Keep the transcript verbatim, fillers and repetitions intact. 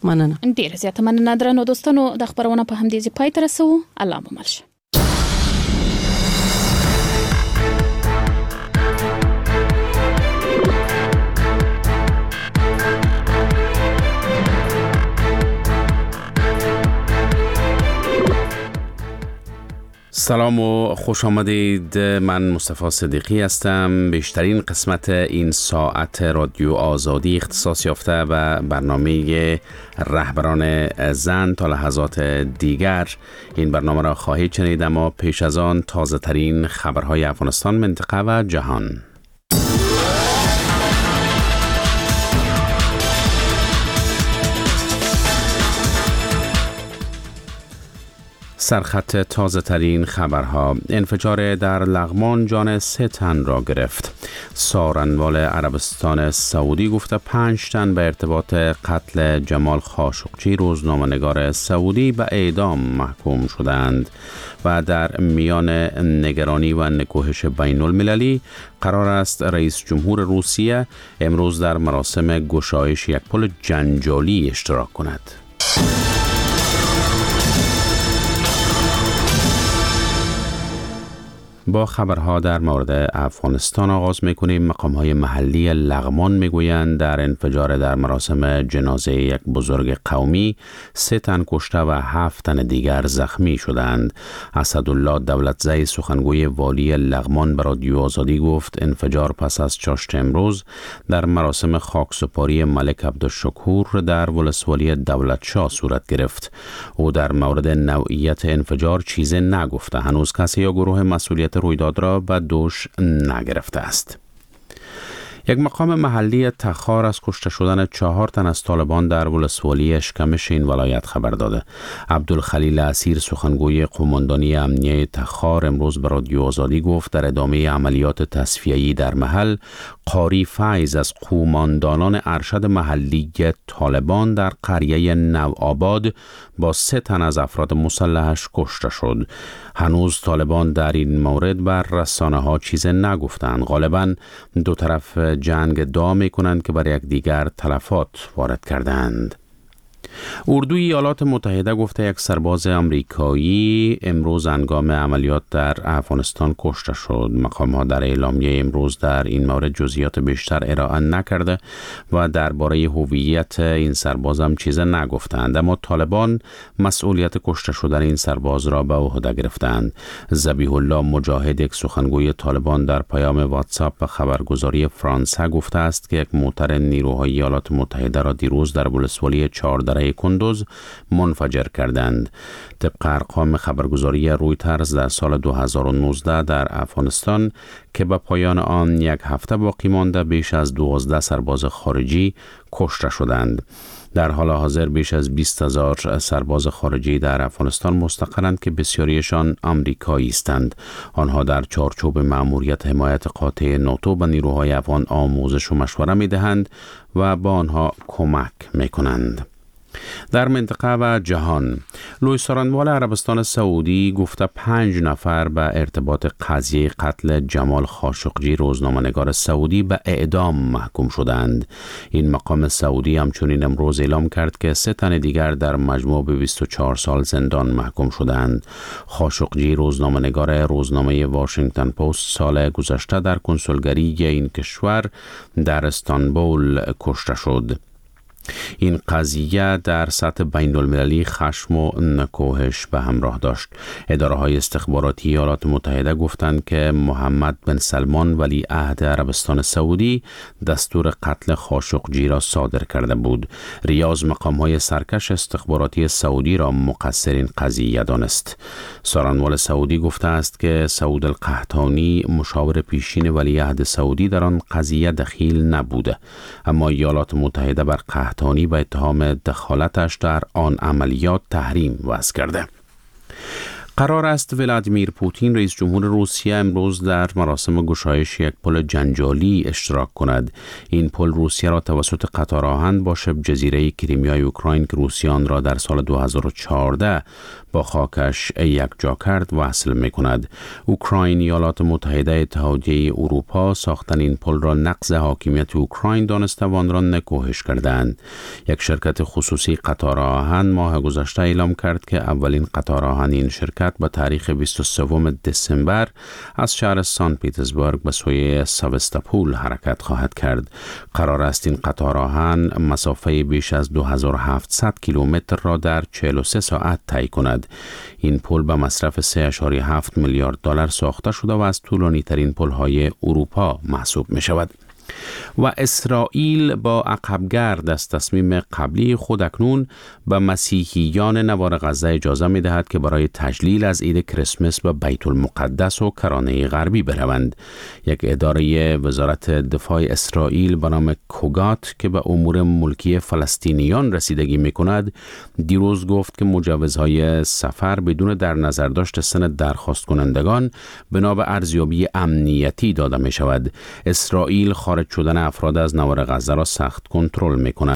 مننه. ډیر زیاته مننه درنو دوستانو، د خبرونه په همدې ځای پای ته رسو. الله مو مل شه. سلام و خوش آمدید. من مصطفی صدیقی هستم. بیشترین قسمت این ساعت رادیو آزادی اختصاص یافته و برنامه رهبران زن تا لحظات دیگر این برنامه را خواهید شنید، اما پیش از آن تازه ترین خبرهای افغانستان، منطقه و جهان. سرخط تازه ترین خبرها: انفجار در لغمان جان سه تن را گرفت. سارنوال عربستان سعودی گفته پنج تن به ارتباط قتل جمال خاشقجی روزنامه‌نگار سعودی به اعدام محکوم شدند. و در میان نگرانی و نکوهش بین المللی قرار است رئیس جمهور روسیه امروز در مراسم گشایش یک پل جنجالی اشتراک کند. با خبرها در مورد افغانستان آغاز می‌کنیم. مقام‌های محلی لغمان می‌گویند در انفجار در مراسم جنازه یک بزرگ قومی سه تن کشته و هفت تن دیگر زخمی شدند. اسدالله دولتزی سخنگوی والی لغمان به رادیو آزادی گفت انفجار پس از چاشت امروز در مراسم خاکسپاری ملک عبدالشکور در ولسوالی دولتشاه صورت گرفت. او در مورد نوعیت انفجار چیزی نگفته. هنوز کسی یا گروه مسئولیت رویداد را به دوش نگرفته است. یک مقام محلی تخار از کشته شدن چهار تن از طالبان در ولسوالی اشکمش این ولایت خبر داده. عبدالخلیل اسیر سخنگوی قماندانی امنیه تخار امروز به رادیو آزادی گفت در ادامه عملیات تصفیه‌ای در محل قاری فیض از قوماندانان ارشد محلی طالبان در قریه نوآباد با سه تن از افراد مسلحش کشته شد. هنوز طالبان در این مورد بر رسانه‌ها چیز نگفتند. غالباً دو طرف جنگ ادعا می‌کنند که بر یک دیگر تلفات وارد کردند. اردوی ایالات متحده گفته یک سرباز آمریکایی امروز هنگام عملیات در افغانستان کشته شد. مقام‌ها در اعلامیه امروز در این مورد جزئیات بیشتر ارائه نکرده و درباره هویت این سرباز هم چیز نگفتند، اما طالبان مسئولیت کشته شدن این سرباز را به عهده گرفتند. ذبیح الله مجاهد، یک سخنگوی طالبان، در پیام واتساپ به خبرگزاری فرانسه گفته است که یک موتر نیروهای ایالات متحده را دیروز در ولسوالی چهاردره کندوز منفجر کردند. طبق ارقام خبرگزاری رویترز در سال دو هزار و نوزده در افغانستان که به پایان آن یک هفته باقی مانده بیش از دوازده سرباز خارجی کشته شدند. در حال حاضر بیش از بیست هزار سرباز خارجی در افغانستان مستقرند که بسیاریشان آمریکایی هستند. آنها در چارچوب مأموریت حمایت قاطع ناتو به نیروهای افغان آموزش و مشوره می‌دهند و با آنها کمک می‌کنند. در منطقه و جهان، لوی سارنوال عربستان سعودی گفته پنج نفر به ارتباط قضیه قتل جمال خاشقجی روزنامه‌نگار سعودی به اعدام محکوم شدند. این مقام سعودی همچنین امروز اعلام کرد که سه تن دیگر در مجموع به بیست و چهار سال زندان محکوم شدند. خاشقجی روزنامه‌نگار روزنامه واشنگتن پست سال گذشته در کنسولگری این کشور در استانبول کشته شد. این قضیه در سطح بین المللی خشم و نکوهش به همراه داشت. اداره‌های استخباراتی ایالات متحده گفتند که محمد بن سلمان ولی عهد عربستان سعودی دستور قتل خاشقجی را صادر کرده بود. ریاض مقام‌های سرکش استخباراتی سعودی را مقصر این قضیه دانست. سارنوال سعودی گفته است که سعود القحطانی مشاور پیشین ولی عهد سعودی در آن قضیه دخیل نبوده، اما ایالات متحده بر قحطانی به اتهام دخالتش در آن عملیات تحریم وضع کرده. قرار است ولادیمیر پوتین رئیس جمهور روسیه امروز در مراسم گشایش یک پل جنجالی اشتراک کند. این پل روسیه را توسط قطار آهن با شبه جزیره کریمیای اوکراین که روسیه آن را در سال دو هزار و چهارده با خاکش یکجا کرد وصل می کند. اوکراین، ایالات متحده، اتحادیه اروپا ساختن این پل را نقض حاکمیت اوکراین دانسته و آن را نکوهش کردند. یک شرکت خصوصی قطار آهن ماه گذشته اعلام کرد که اولین قطار آهن این شرکت با تاریخ بیست و سوم دسامبر از شهر سن پترزبورگ به سوی سواستوپول حرکت خواهد کرد. قرار است این قطار آهن مسافه بیش از دو هزار و هفتصد کیلومتر را در چهل و سه ساعت طی کند. این پل به مصرف سه ممیز هفت میلیارد دلار ساخته شده و از طولانی ترین پل‌های اروپا محسوب می شود. و اسرائیل با عقبگرد از تصمیم قبلی خود اکنون به مسیحیان نوار غزه اجازه می دهد که برای تجلیل از عید کریسمس به بیت المقدس و کرانه غربی بروند. یک اداره وزارت دفاع اسرائیل به نام کوگات که به امور ملکی فلسطینیان رسیدگی می کند دیروز گفت که مجوزهای سفر بدون در نظر داشت سن درخواست کنندگان بنا به ارزیابی امنیتی داده می شود. اسرائیل خارج شدن افراد از نوار غزه را سخت کنترل می کند.